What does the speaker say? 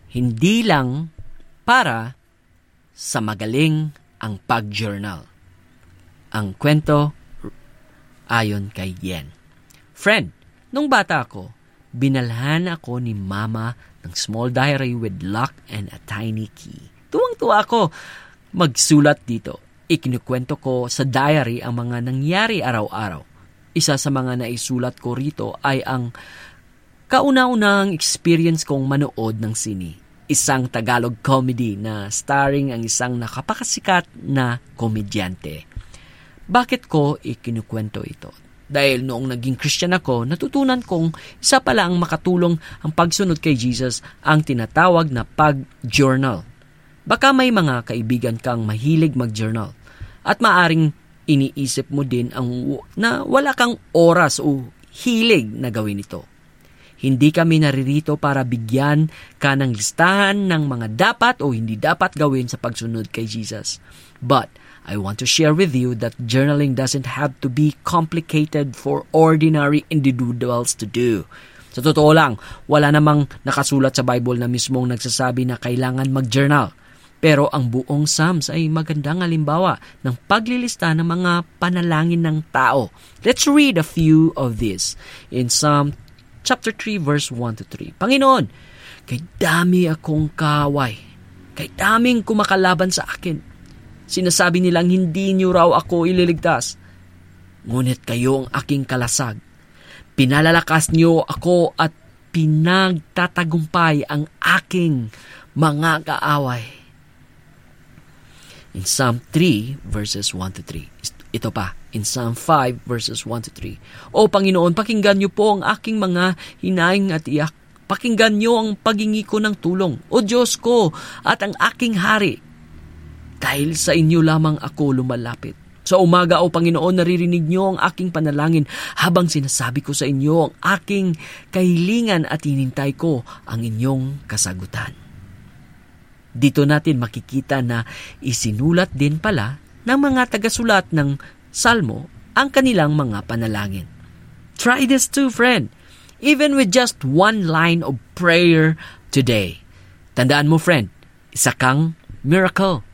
Hindi lang para sa magaling ang pag-journal. Ang kwento ayon kay Yen. Friend, nung bata ako, binalhan ako ni Mama ng small diary with lock and a tiny key. Tuwang-tuwa ako magsulat dito. Ikinukwento ko sa diary ang mga nangyari araw-araw. Isa sa mga naisulat ko rito ay ang kauna-unang experience kong manood ng sine. Isang Tagalog comedy na starring ang isang nakapakasikat na komedyante. Bakit ko ikinukwento ito? Dahil noong naging Christian ako, natutunan kong isa pala ang makatulong ang pagsunod kay Jesus ang tinatawag na pag-journal. Baka may mga kaibigan kang mahilig mag-journal at maaring iniisip mo din na wala kang oras o hilig na gawin ito. Hindi kami naririto para bigyan ka ng listahan ng mga dapat o hindi dapat gawin sa pagsunod kay Jesus. But I want to share with you that journaling doesn't have to be complicated for ordinary individuals to do. Sa totoo lang, wala namang nakasulat sa Bible na mismong nagsasabi na kailangan mag-journal. Pero ang buong Psalms ay magandang halimbawa ng paglilista ng mga panalangin ng tao. Let's read a few of these. In Psalm chapter 3 verse 1 to 3. Panginoon, kay dami akong kaaway. Kay daming kumakalaban sa akin. Sinasabi nilang hindi niyo raw ako ililigtas. Ngunit kayo ang aking kalasag. Pinalalakas niyo ako at pinagtatagumpay ang aking mga kaaway. In Psalm 3 verses 1 to 3. Ito pa, in Psalm 5 verses 1 to 3. O Panginoon, pakinggan niyo po ang aking mga hinaing at iyak. Pakinggan niyo ang paghingi ko ng tulong. O Diyos ko at ang aking hari. Dahil sa inyo lamang ako lumalapit. Sa umaga, O Panginoon, naririnig niyo ang aking panalangin habang sinasabi ko sa inyo ang aking kahilingan at hinintay ko ang inyong kasagutan. Dito natin makikita na isinulat din pala ng mga tagasulat ng Salmo ang kanilang mga panalangin. Try this too, friend. Even with just one line of prayer today. Tandaan mo, friend, isa kang miracle.